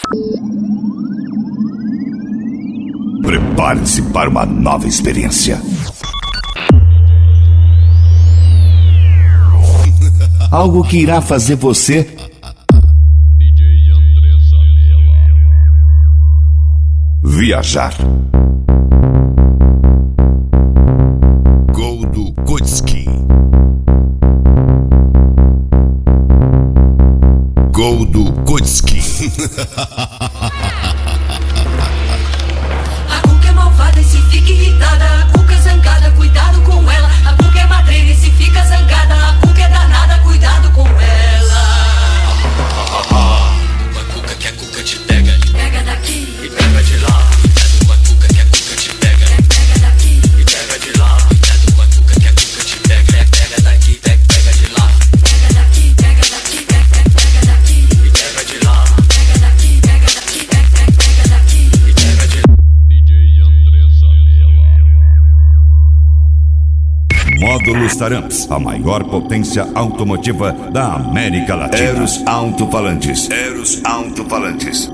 Prepare-se para uma nova experiência. Algo que irá fazer você viajar. Goldo Kutski. Goldo Kutski. A Cuca é malvada e se fica irritada. A Cuca é zangada, cuidado com ela. A Cuca é matreira e se fica zangada. A Cuca é danada, cuidado com ela. Uma Cuca que a Cuca te pega. Pega daqui e pega de lá. É uma Cuca que a Cuca te pega. Pega daqui e pega de lá. É uma Cuca que a Cuca te pega. Pega daqui, pega de lá. Pega daqui, pega daqui, pega daqui e pega de lá. Pega daqui, pega daqui, pega daqui e pega de lá. DJ Andressa Nela. Módulos Taramps, a maior potência automotiva da América Latina. Eros Alto-Falantes. Eros Alto-Falantes.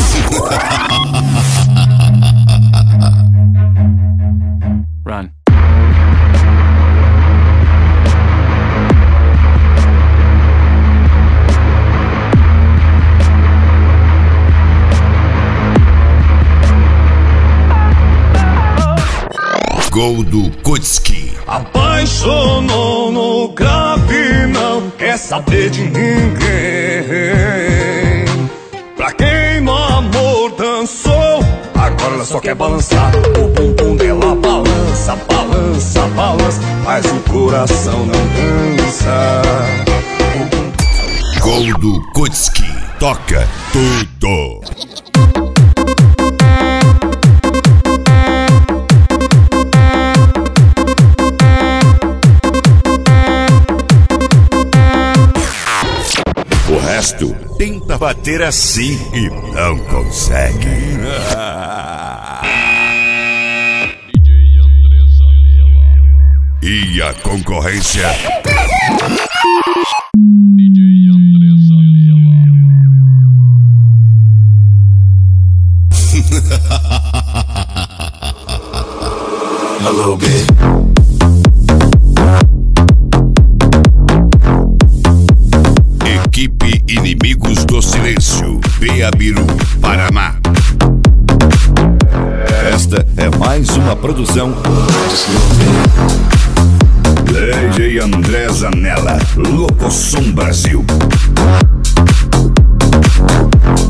Run. Goldo Kutski. Apaixonou no grave, não quer saber de ninguém. Pra quem no amor dançou, agora ela só quer balançar. O bumbum dela balança, balança, balança, mas o coração não dança. Goldo Kutski. Toca tudo. O resto tenta bater assim e não consegue. DJ Andressa Nela. E a concorrência? DJ Andressa A little bit. Equipe Inimigos do Silêncio, Beabiru, Paraná. Esta é mais uma produção DJ André Zanella, Locosom Brasil.